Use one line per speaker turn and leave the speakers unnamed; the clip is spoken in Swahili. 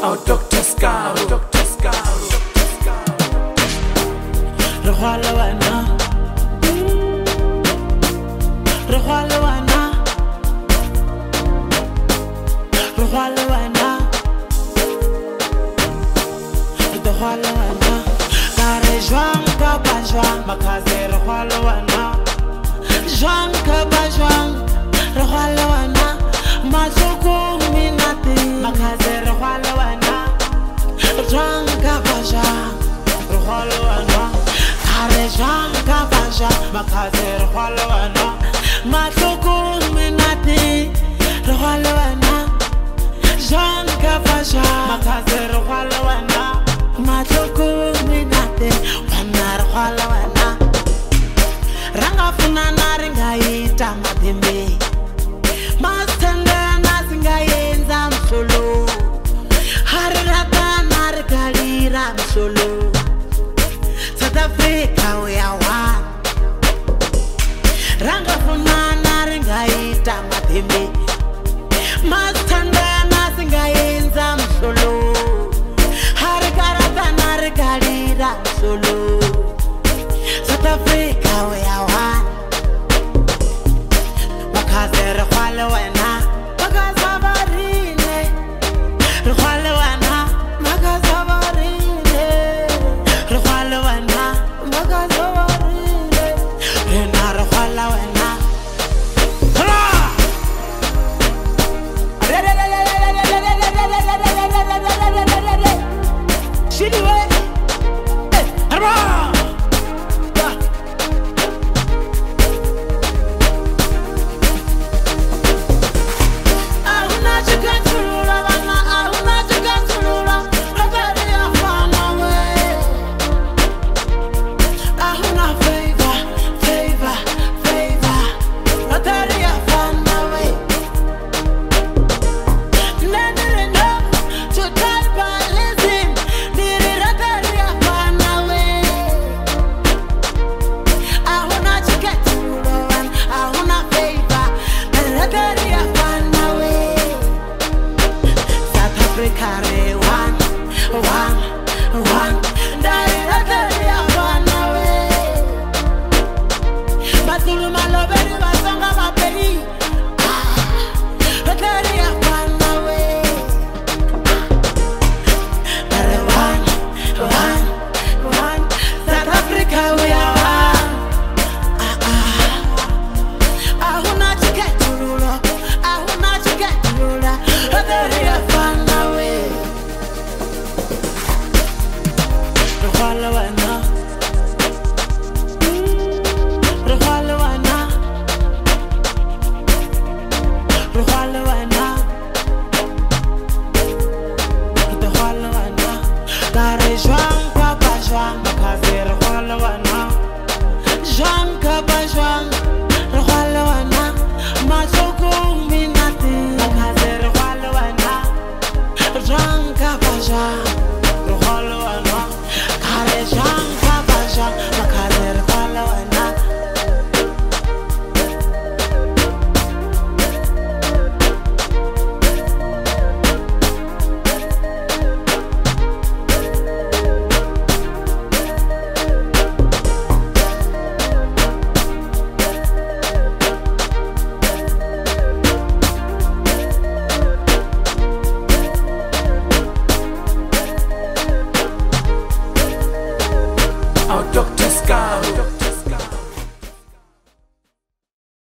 Dr. Scar, Dr. Scar.
Rwala wana, Rwala wana, Rwala wana, Rwala wana. Kare jwang ka ba jwang, makaze Rwala wana. Jwang ka ba jwang, Rwala wana. Majoko minati, makaze Rwala wana. Jwang ka ba jwang, Rwala wana. Jwang ka ba jwang, makaze Rwala wana. Majoko minati, Rwala wana. Jwang ka ba jwang, makaze Rwala wana. Majoko minati, Rwala wana. Ranga funana ringaita matembe. Mastanda nasingayenza msolo. Harirata narikalira msolo. South Africa we are one. Ranga funana ringaita matembe. Mastanda nasingayenza msolo. Harikarata narikalira msolo. South Africa we are one. Makaze Rwala wana, makaze barine. Rwala wana, makaze barine. Rwala wana, makaze barine. Rena Rwala wana. Hala! Shidi we. Harba! Jwang ka ba jwang.